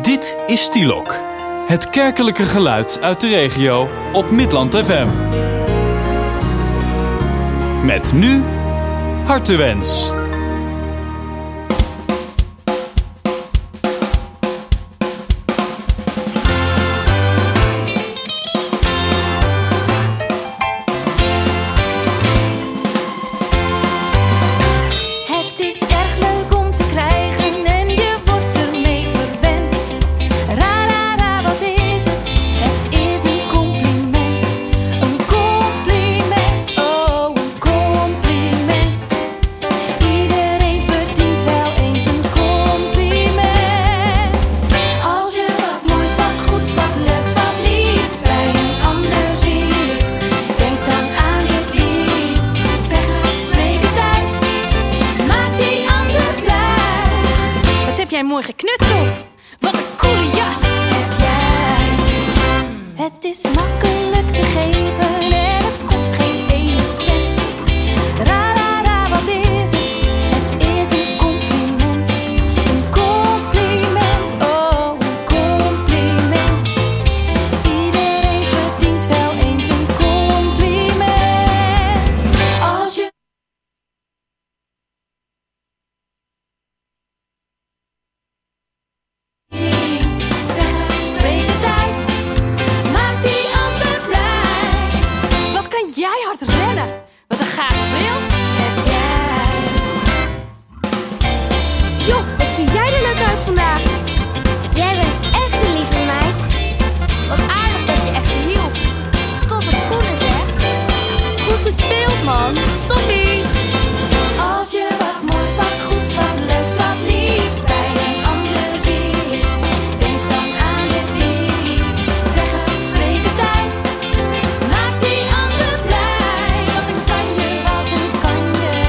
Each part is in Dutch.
Dit is Stielok, het kerkelijke geluid uit de regio op Midland FM. Met nu Hartewens. Mooi geknutseld. Wat een coole jas heb jij. Het is makkelijk te geven en het kost geen ene cent. Ra, ra, ra, wat is het? Het is een compliment. Een compliment, oh, een compliment. Iedereen verdient wel eens een compliment. Als je wat een gaaf bril heb jij. Joh, wat zie jij er leuk uit vandaag. Jij bent echt een lieve meid. Wat aardig dat je even hielp. Toffe schoenen zeg. Goed gespeeld man, toppie. Als je wat moois, wat goeds, wat leuks, wat liefs bij een ander ziet, denk dan aan dit lied. Zeg het of spreek het uit. Maak die ander blij. Wat een kanje ben jij.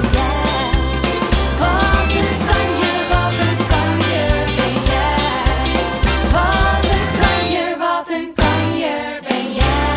Wat een kanje ben jij. Wat een kanje ben jij.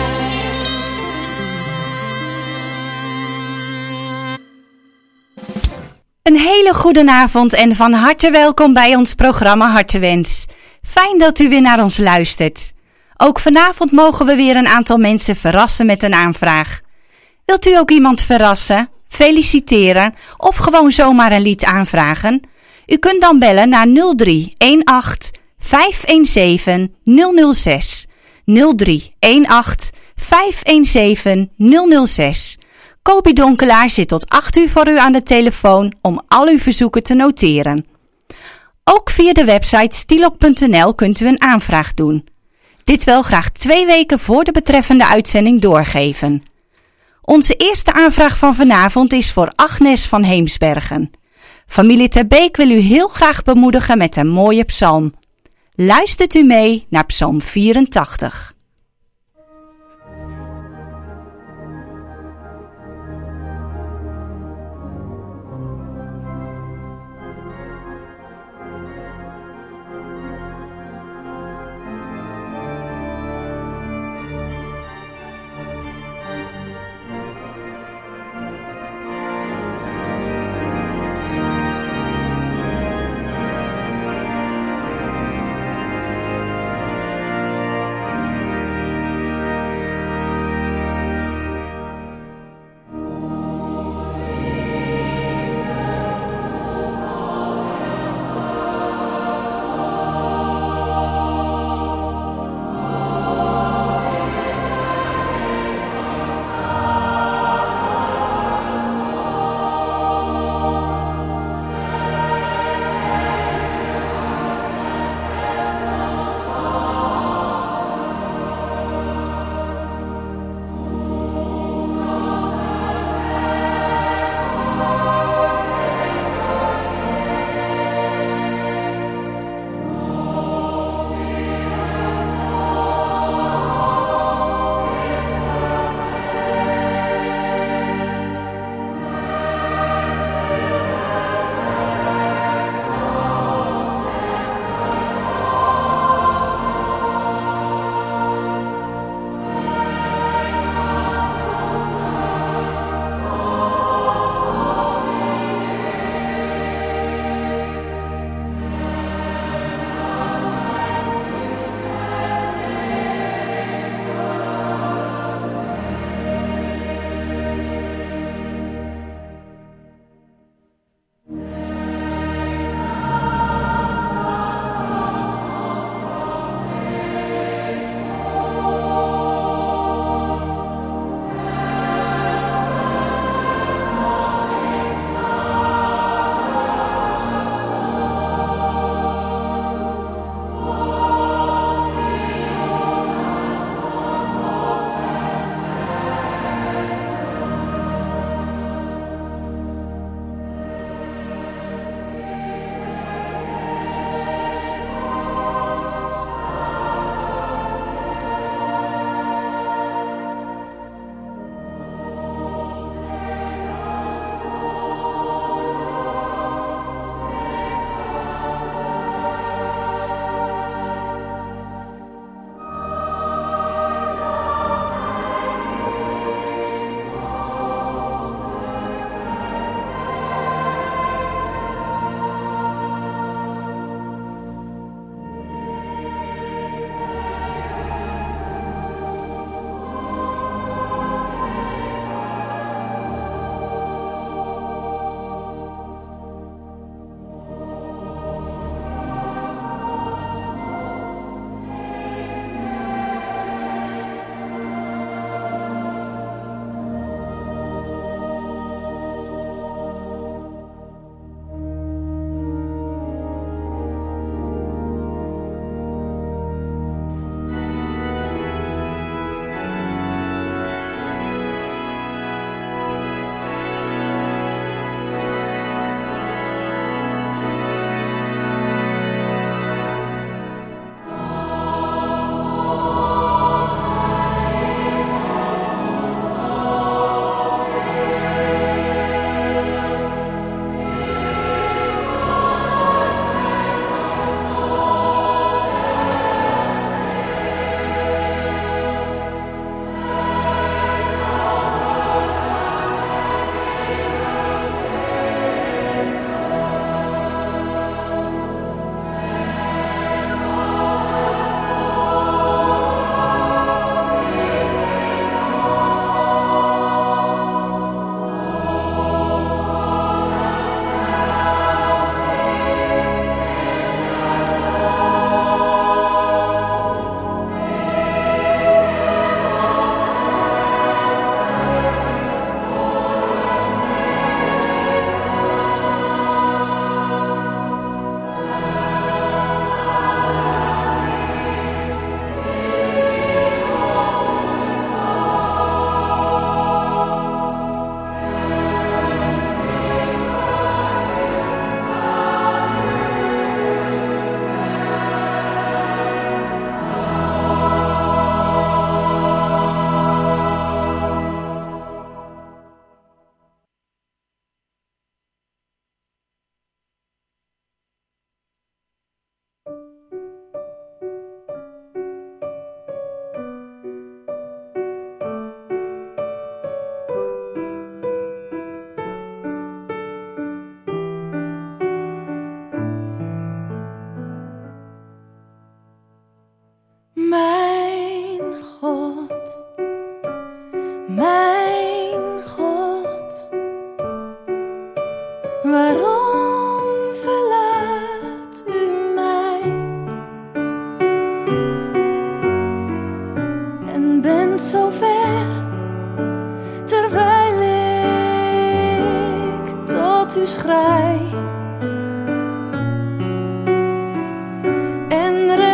Een hele goede avond en van harte welkom bij ons programma Hartewens. Fijn dat u weer naar ons luistert. Ook vanavond mogen we weer een aantal mensen verrassen met een aanvraag. Wilt u ook iemand verrassen, feliciteren of gewoon zomaar een lied aanvragen? U kunt dan bellen naar 0318 517 006. 0318 517 006. Kobi Donkelaar zit tot 8 uur voor u aan de telefoon om al uw verzoeken te noteren. Ook via de website stielok.nl kunt u een aanvraag doen. Dit wel graag 2 weken voor de betreffende uitzending doorgeven. Onze eerste aanvraag van vanavond is voor Agnes van Heemsbergen. Familie Ter Beek wil u heel graag bemoedigen met een mooie psalm. Luistert u mee naar psalm 84.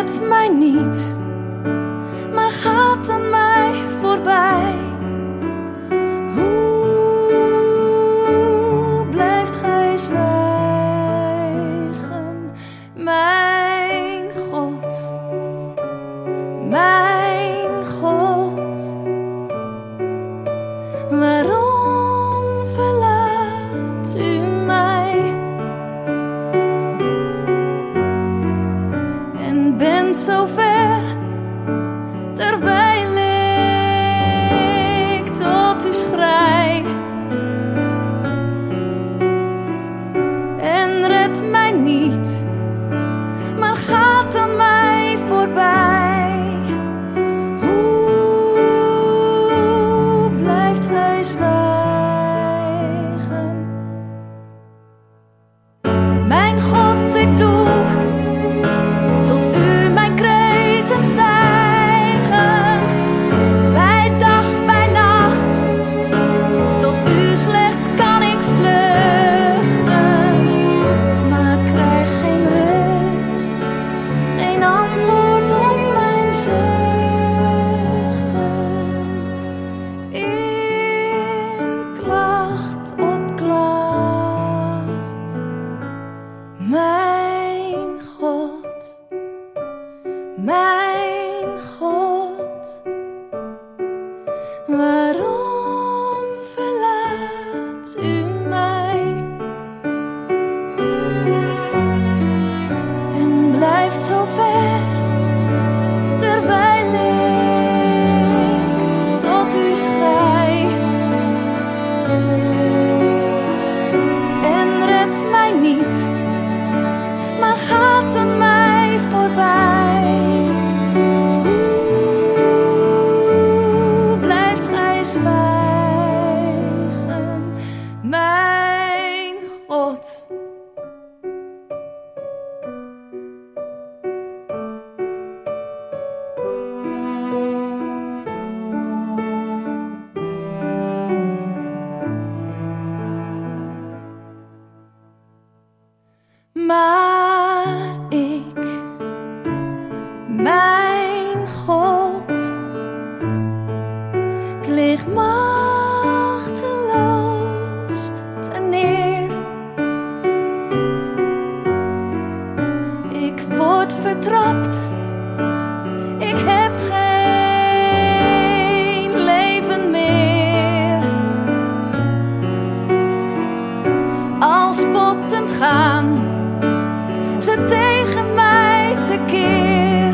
redt mij niet, maar gaat aan mij voorbij. Hoe blijft gij zwijgen, mijn God, mijn God? Waarom verlaat u mij en bent zo ver, terwijl ik tot u schrei? En redt mij niet, maar gaat aan mij voorbij. Hoe blijft gij zwijgen? Mijn God, ik doe tot u mijn kreten stijgen. Bij dag, bij nacht, tot u slechts kan ik vluchten. Maar krijg geen rust, geen antwoord op mijn zuchten. In klacht op klacht, mijn God, mijn God, waarom verlaat u mij en blijft zo ver, terwijl ik tot u schrei? En redt mij niet, maar gaat aan mij voorbij. Hoe blijft gij zwijgen, mijn God? Maar ik, mijn God, ik lig machteloos terneer. Ik word vertrapt, ik heb geen leven meer. Al spottend gaan ze tegen mij tekeer.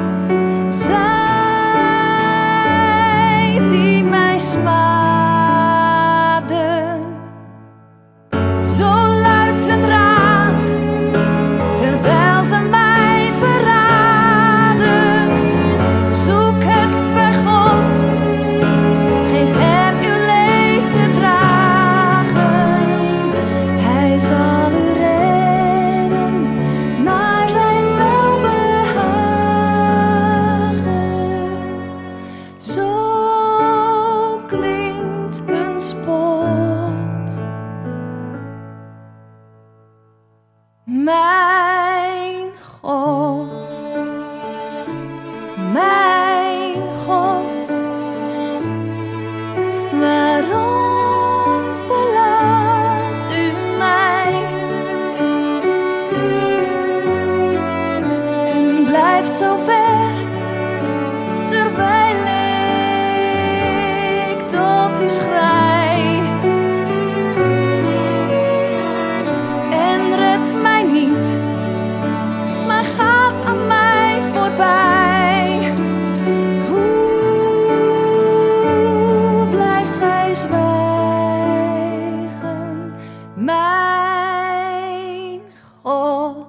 Zij die mij smaden, zo luidt hun raad, terwijl ze mij verraden. Zoek het bij God, geef hem uw leed te dragen. Hij zal u redden naar zijn welbehagen. Zo klinkt een spot. Mijn God, mijn God, waarom verlaat u mij en blijft zo ver, terwijl ik tot u schrei? En redt mij niet, maar gaat aan mij voorbij. Hoe blijft gij zwijgen, mijn God?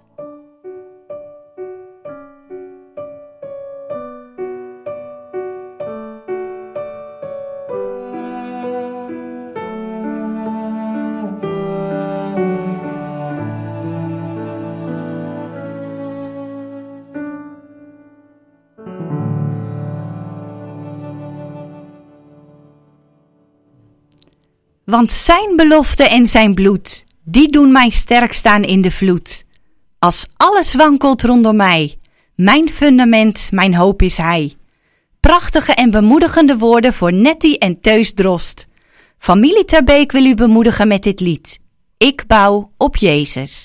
Want zijn belofte en zijn bloed, die doen mij sterk staan in de vloed. Als alles wankelt rondom mij, Mijn fundament, mijn hoop is Hij. Prachtige en bemoedigende woorden voor Nettie en Teus Drost. Familie Terbeek wil u bemoedigen met dit lied. Ik bouw op Jezus.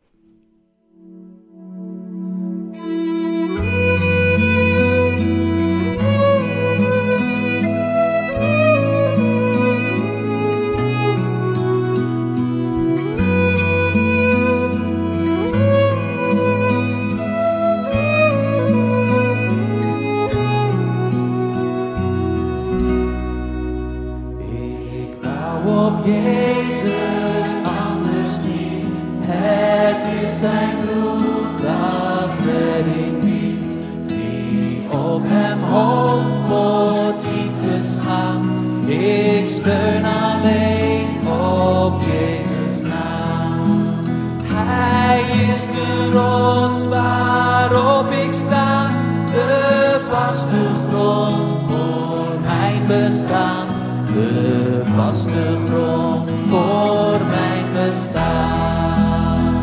Jezus, anders niet. Het is zijn bloed dat redding biedt. Wie op hem hoopt, wordt niet beschaamd. Ik steun alleen op Jezus' naam. Hij is de rots waarop ik sta, de vaste grond voor mijn bestaan. De vaste grond voor mijn bestaan.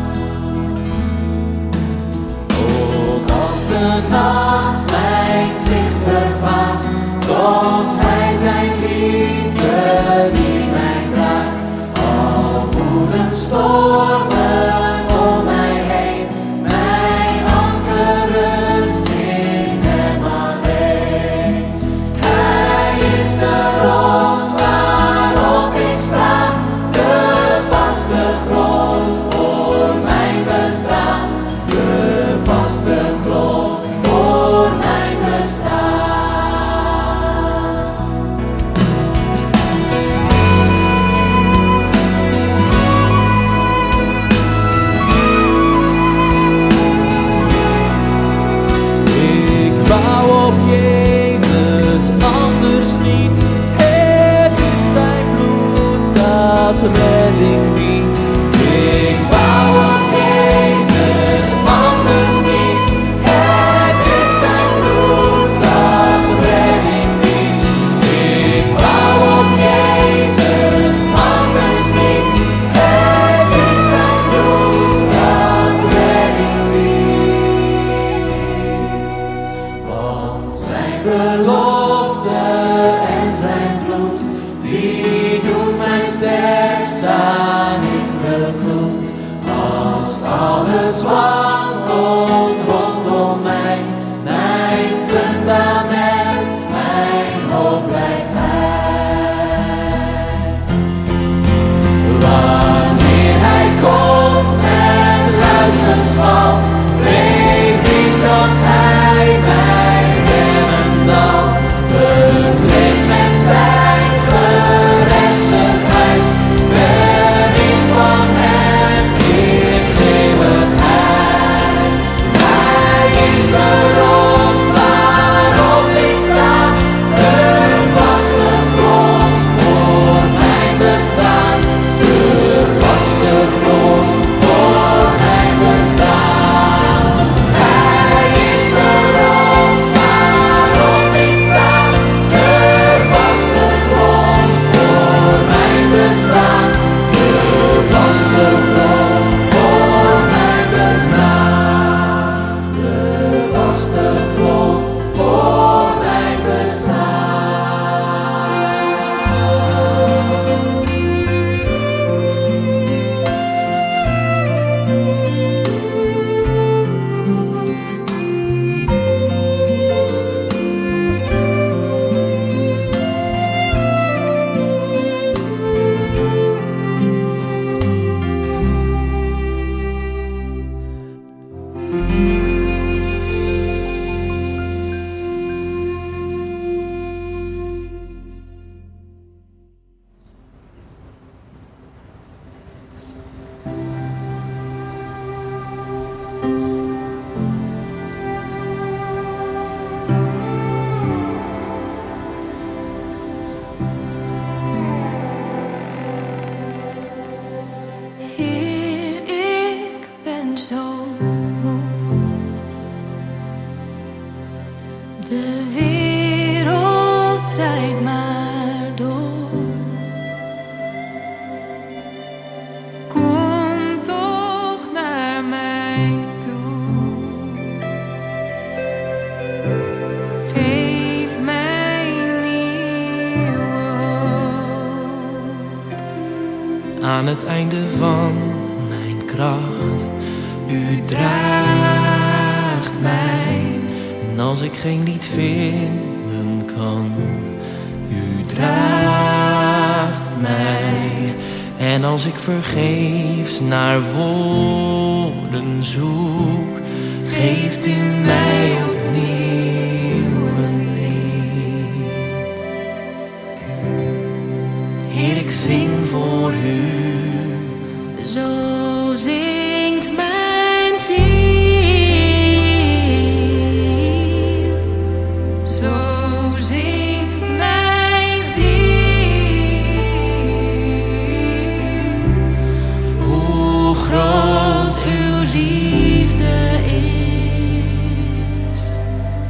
Ook als de nacht mijn zicht vervaagt, toont Hij zijn liefde die mij draagt. Al woeden stormen om mij heen, mijn anker rust in Hem alleen. Hij is de rots waarop ik sta, de vaste grond voor mijn bestaan. De vaste grond voor mijn bestaan. Ik bouw op Jezus, anders niet. Het is zijn bloed dat redding biedt. Ik bouw op Jezus, anders niet. Het is zijn bloed dat redding biedt. Ik bouw op Jezus, anders niet. Het is zijn bloed dat redding biedt. Want zijn belofte en zijn bloed, die doen mij sterk staan in de vloed. Als alles wankelt rondom mij, mijn fundament, mijn hoop blijft Hij. Wanneer Hij komt met luid geschal, weet ik dat Hij mij redden zal. Bekleed met zijn gerechtigheid, ben ik van Hem in eeuwigheid. Hij is de rots waarop ik sta, de vaste grond voor mijn bestaan. De vaste grond voor mijn bestaan. Hij is de rots waarop ik sta, de vaste grond voor mijn bestaan. De vaste grond voor mijn bestaan. De vaste grond voor mijn bestaan. Heer, ik ben zo moe. De wereld draait maar door. Kom toch naar mij toe. aan het einde van mijn kracht. U draagt mij. En als ik geen lied vinden kan, u draagt mij. En als ik vergeefs naar woorden zoek, geeft u mij opnieuw een lied. Heer, ik zing voor u. Zo zingt mijn ziel. Zo zingt mijn ziel. Hoe groot uw liefde is.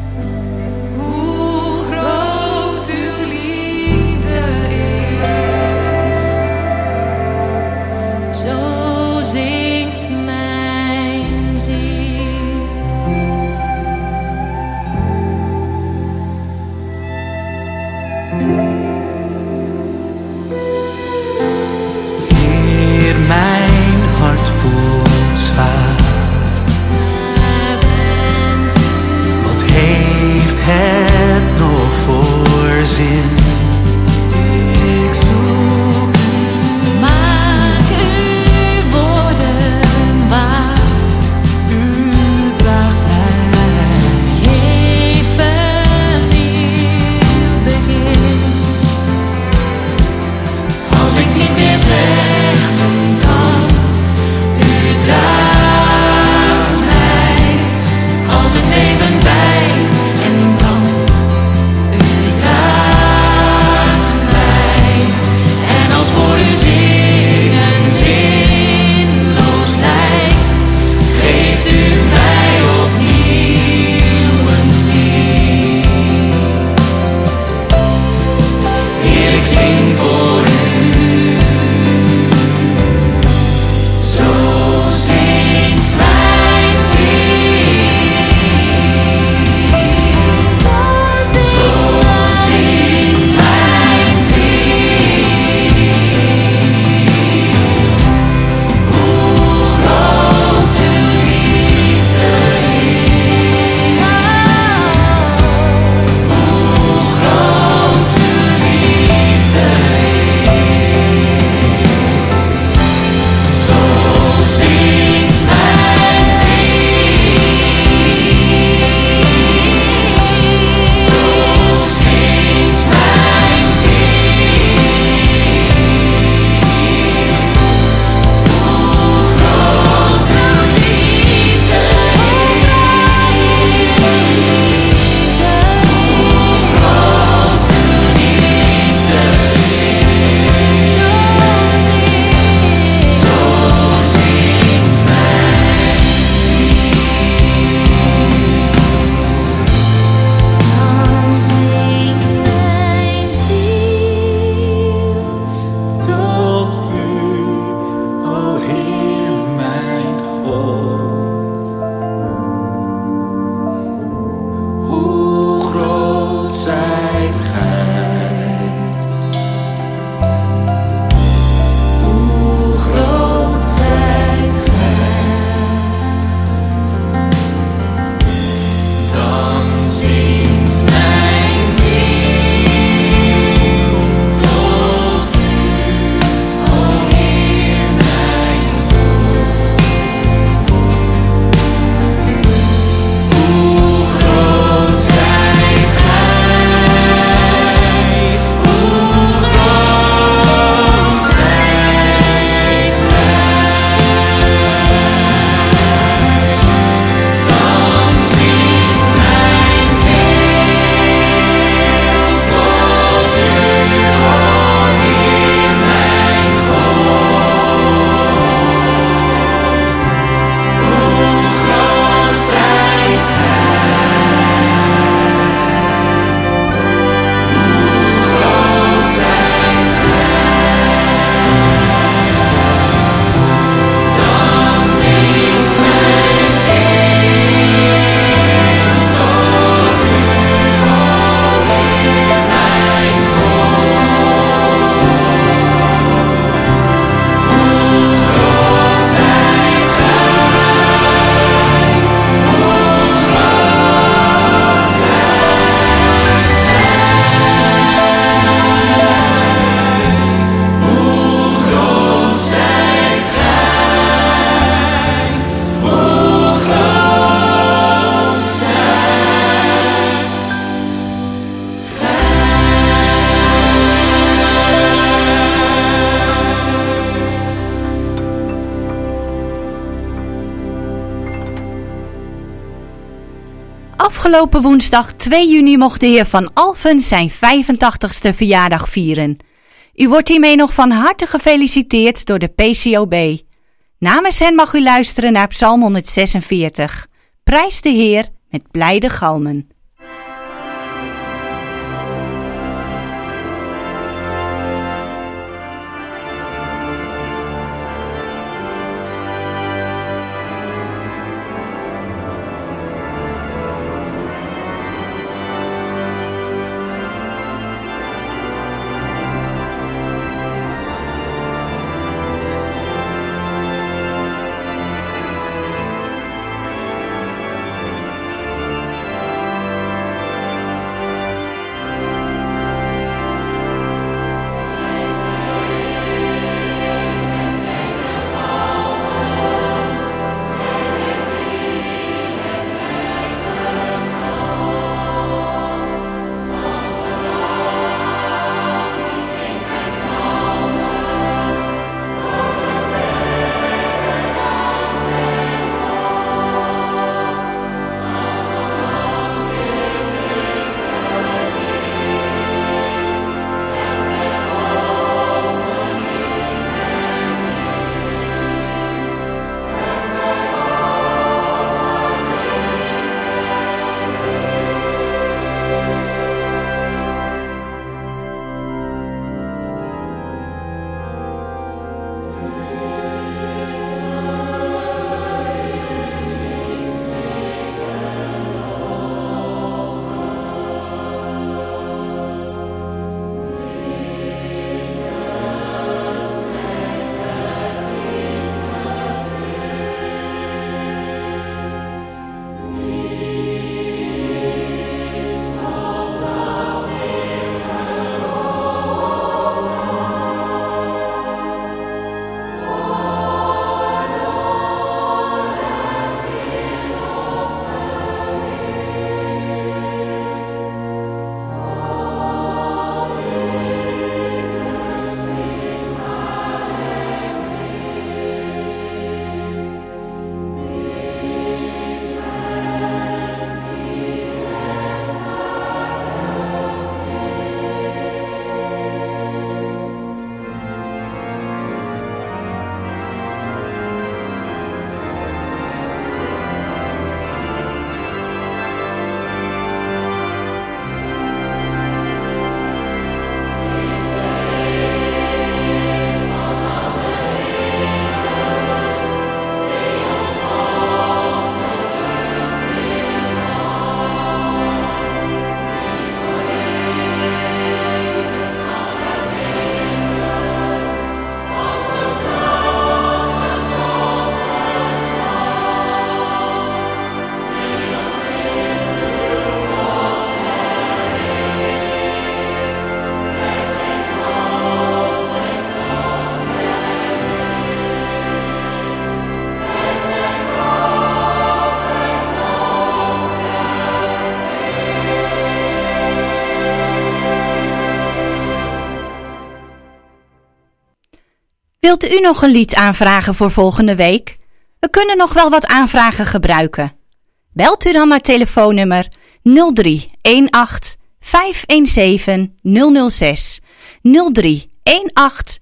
Afgelopen woensdag 2 juni mocht de heer Van Alphen zijn 85ste verjaardag vieren. U wordt hiermee nog van harte gefeliciteerd door de PCOB. Namens hen mag u luisteren naar Psalm 146. Prijs de Heer met blijde galmen. Wilt u nog een lied aanvragen voor volgende week? We kunnen nog wel wat aanvragen gebruiken. Belt u dan naar telefoonnummer 03 18 517 006 03 18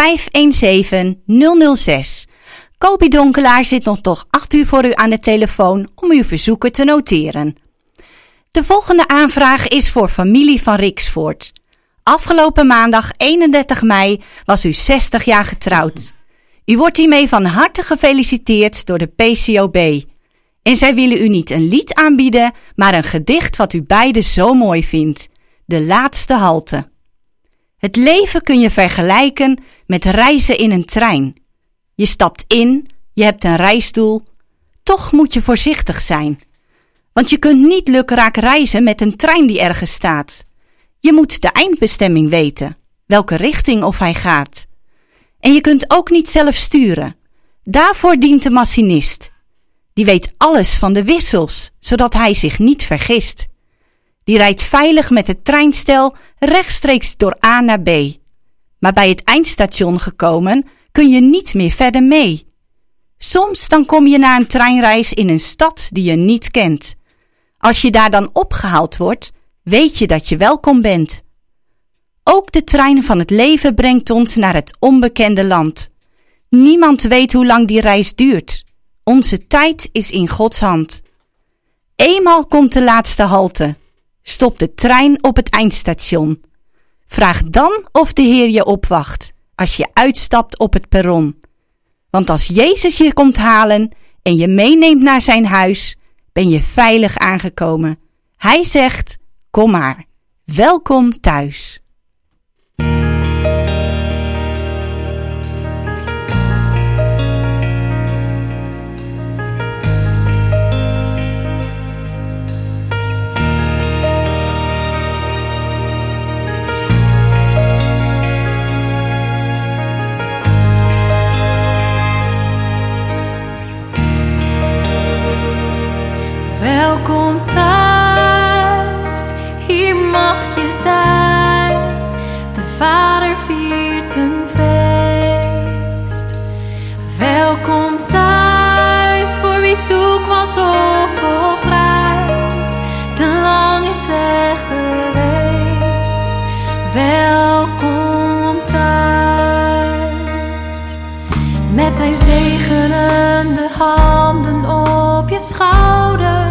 517 006. Kobi Donkelaar zit nog toch 8 uur voor u aan de telefoon om uw verzoeken te noteren. De volgende aanvraag is voor familie van Riksvoort. Afgelopen maandag 31 mei was u 60 jaar getrouwd. U wordt hiermee van harte gefeliciteerd door de PCOB. En zij willen u niet een lied aanbieden, maar een gedicht wat u beiden zo mooi vindt. De laatste halte. Het leven kun je vergelijken met reizen in een trein. Je stapt in, je hebt een reisdoel. Toch moet je voorzichtig zijn. Want je kunt niet lukraak reizen met een trein die ergens staat. Je moet de eindbestemming weten, welke richting of hij gaat. En je kunt ook niet zelf sturen. Daarvoor dient de machinist. Die weet alles van de wissels, zodat hij zich niet vergist. Die rijdt veilig met het treinstel rechtstreeks door A naar B. Maar bij het eindstation gekomen kun je niet meer verder mee. Soms dan kom je na een treinreis in een stad die je niet kent. Als je daar dan opgehaald wordt, weet je dat je welkom bent. Ook de trein van het leven brengt ons naar het onbekende land. Niemand weet hoe lang die reis duurt. Onze tijd is in Gods hand. Eenmaal komt de laatste halte. Stop de trein op het eindstation. Vraag dan of de Heer je opwacht als je uitstapt op het perron. Want als Jezus je komt halen en je meeneemt naar zijn huis, ben je veilig aangekomen. Hij zegt, kom maar, welkom thuis. Welkom thuis, hier mag je zijn. De Vader viert een feest. Welkom thuis, voor wie zoekt was zoveel prijs. Te lang is weg geweest. Welkom thuis. Met zijn zegenende handen op je schouders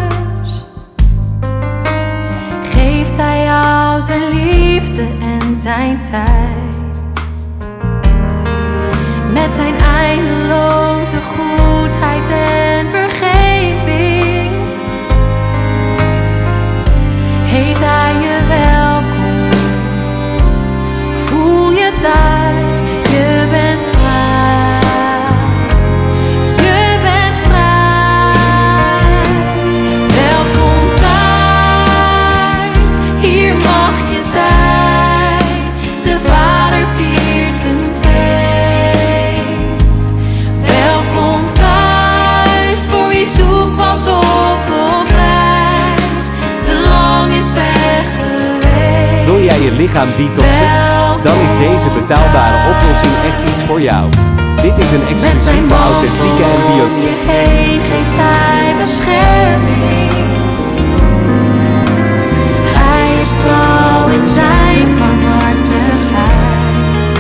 geeft hij jou zijn liefde en zijn tijd. Met zijn eindeloze goedheid en vergeving heet hij je welkom. Voel je thuis, je bent vrij. Wil jij je lichaam detoxen? Dan is deze betaalbare oplossing echt iets voor jou. Dit is een exclusieve, authentieke en bio. Om je heen geeft hij bescherming. Hij is trouw in zijn barmhartigheid.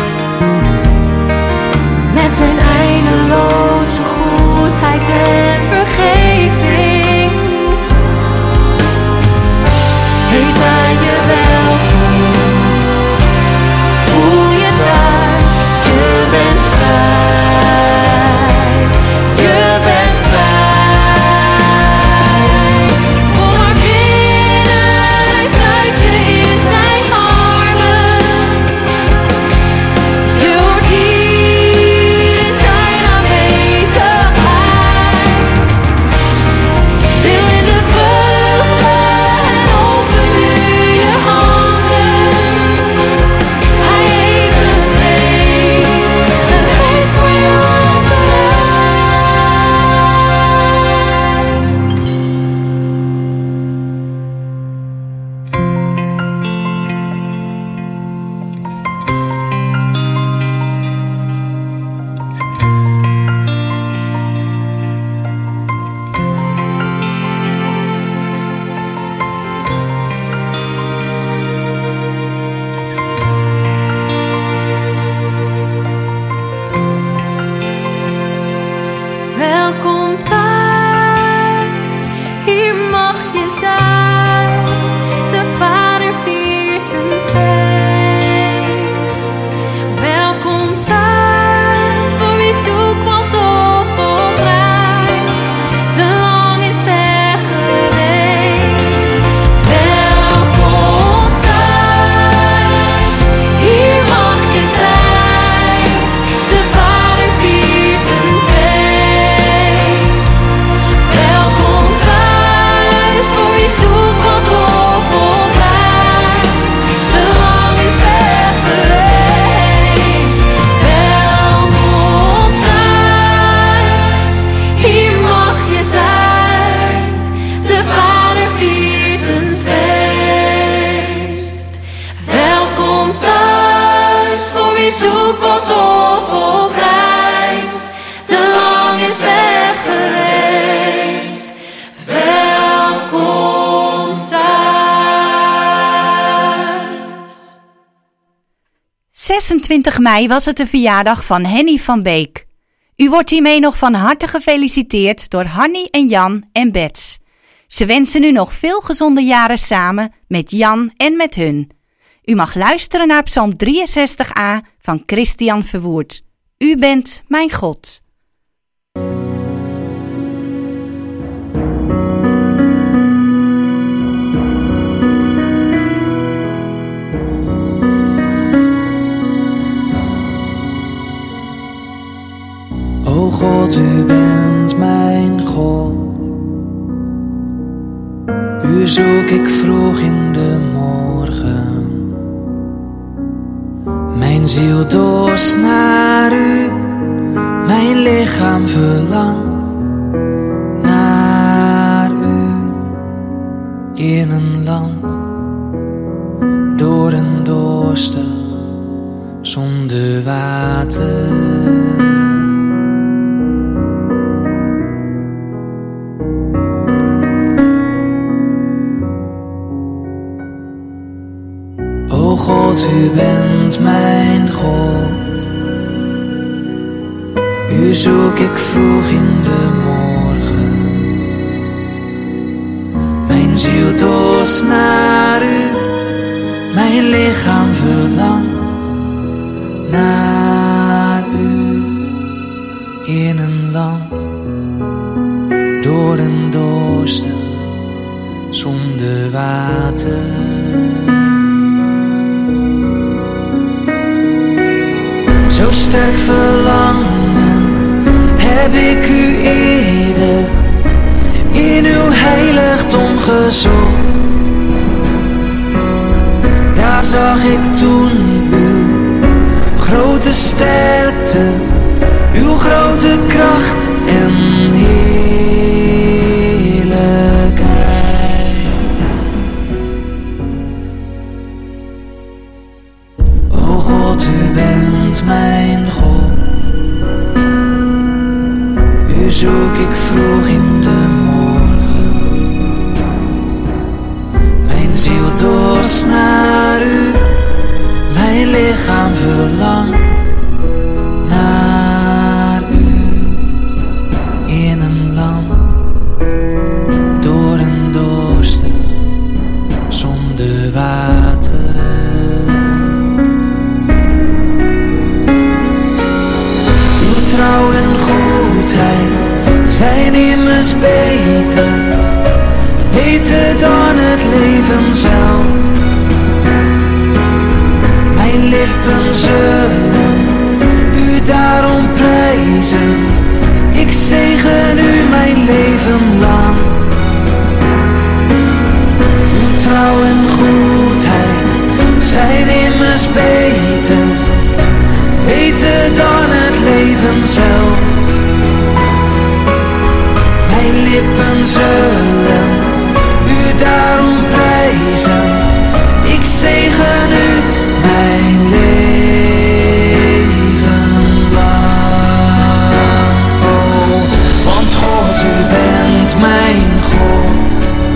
Met zijn eindeloze goedheid en vergeving heet hij je welkom. Voel je thuis, je bent vrij. Je bent vrij. 26 mei was het de verjaardag van Henny van Beek. U wordt hiermee nog van harte gefeliciteerd door Hanny en Jan en Bets. Ze wensen u nog veel gezonde jaren samen met Jan en met hun. U mag luisteren naar Psalm 63a van Christian Verwoerd. U bent mijn God. O God, u bent mijn God. U zoek ik vroeg in de morgen. Mijn ziel dorst naar u. Mijn lichaam verlangt naar u. In een land door en dorstig, zonder water. O God, u bent mijn God. U zoek ik vroeg in de morgen. Mijn ziel dorst naar u. Mijn lichaam verlangt naar u. In een land door en dorstig, zonder water. Zo sterk verlangend heb ik u eerder in uw heiligdom gezocht. Daar zag ik toen uw grote sterkte, uw grote kracht en heerlijkheid. O God, u bent mijn God. U zoek ik vroeg in de morgen. Mijn ziel dorst naar u. Mijn lichaam verlangt naar u. In een land door en dorstig, zonder water. Trouw en goedheid zijn immers beter, beter dan het leven zelf. Mijn lippen zullen u daarom prijzen, ik zegen u mijn leven lang. Uw trouw en goedheid zijn immers beter, beter dan het leven zelf. Mijn lippen zullen u daarom prijzen, ik zegen u mijn leven lang. Oh, want God, u bent mijn God.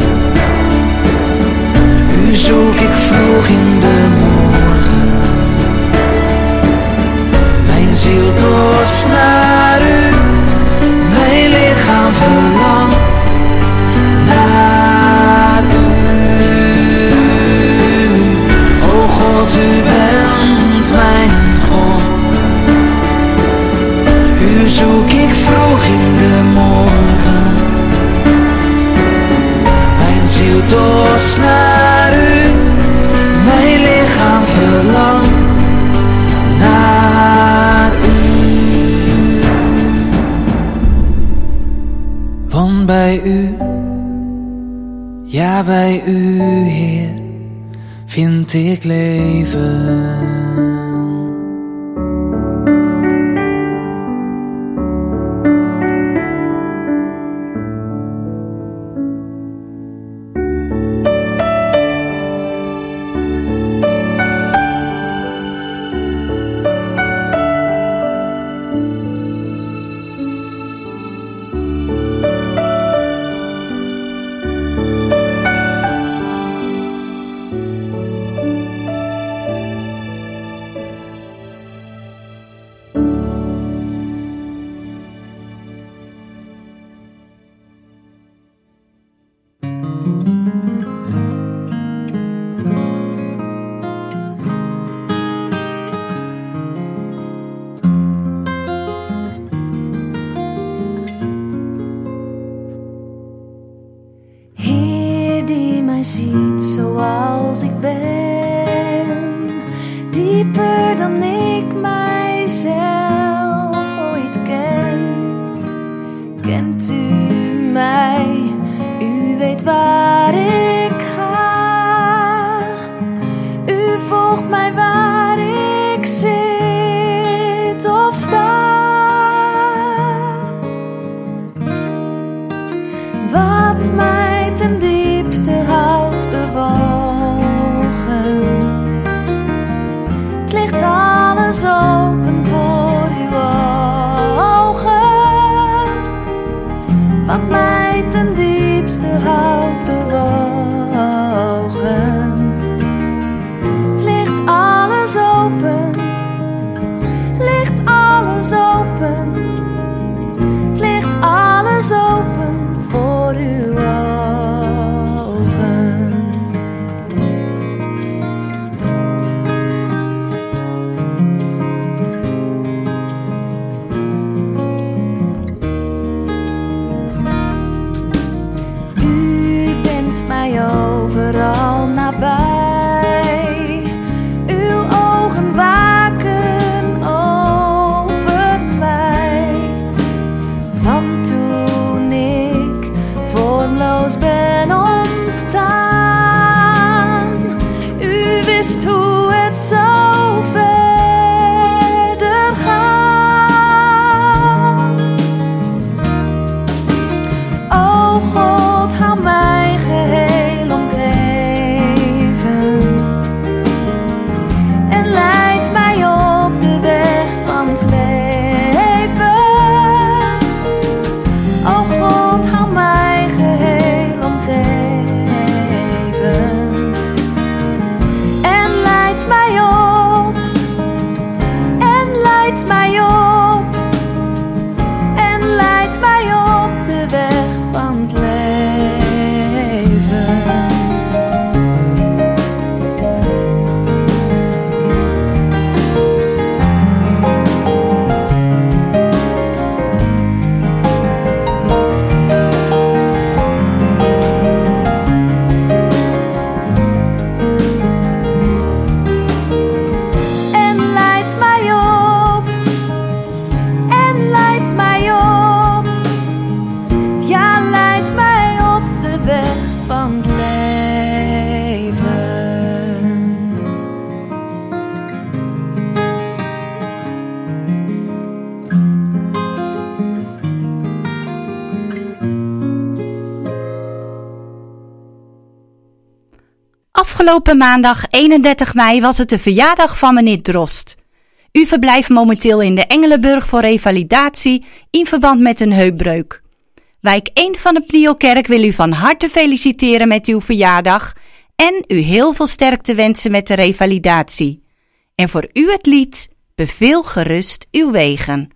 U zoek ik vroeg in de morgen. Mijn ziel dorst naar u, mijn lichaam verlangt naar u. O God, u bent mijn God. U zoek ik vroeg in de morgen. Mijn ziel dorst naar u, mijn lichaam verlangt naar u. Want bij u, ja bij u Heer, vind ik leven. ziet zoals ik ben, dieper dan ik mijzelf ooit ken. Kent u mij? U weet waar ik ga. U volgt mij waar ik zit of sta. Wat mij ten diepste houdt bewogen, het ligt alles open voor uw ogen. Wat mij ten diepste houdt bewogen, het ligt alles open, ligt alles open, het ligt alles open voor uw ogen. U bent mij overal nabij. Uw ogen waken over mij. Van toen ik vormloos ben ontstaan. U wist hoe het zou verder gaan. O God, hou mij geheel omgeven en leid mij op de weg van het leven. O God, hou mij geheel omgeven en leid mij op, en leid mij op, en leid mij op de weg van het leven. En leid mij op, en leid mij op, ja, leid mij op de weg van het leven. Afgelopen maandag 31 mei was het de verjaardag van meneer Drost. U verblijft momenteel in de Engelenburg voor revalidatie in verband met een heupbreuk. Wijk 1 van de Pnio-kerk wil u van harte feliciteren met uw verjaardag en u heel veel sterkte wensen met de revalidatie. En voor u het lied Beveel gerust uw wegen.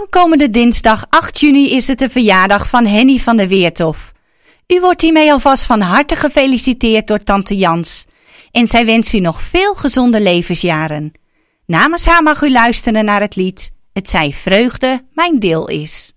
Aankomende dinsdag 8 juni is het de verjaardag van Henny van der Weertof. U wordt hiermee alvast van harte gefeliciteerd door tante Jans. En zij wenst u nog veel gezonde levensjaren. Namens haar mag u luisteren naar het lied Het zij vreugde mijn deel is.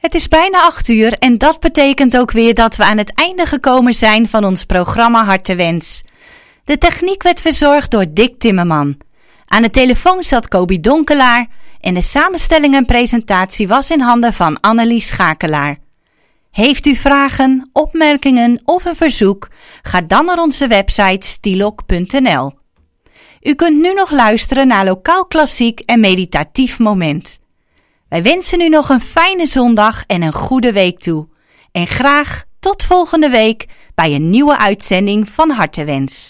Het is bijna 8:00 en dat betekent ook weer dat we aan het einde gekomen zijn van ons programma Hartewens. De techniek werd verzorgd door Dick Timmerman. Aan de telefoon zat Kobi Donkelaar en de samenstelling en presentatie was in handen van Annelies Schakelaar. Heeft u vragen, opmerkingen of een verzoek? Ga dan naar onze website stilok.nl. U kunt nu nog luisteren naar lokaal klassiek en meditatief moment. Wij wensen u nog een fijne zondag en een goede week toe. En graag tot volgende week bij een nieuwe uitzending van Hartewens.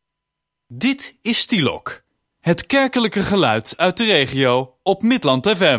Dit is Stilok, het kerkelijke geluid uit de regio op Midland FM.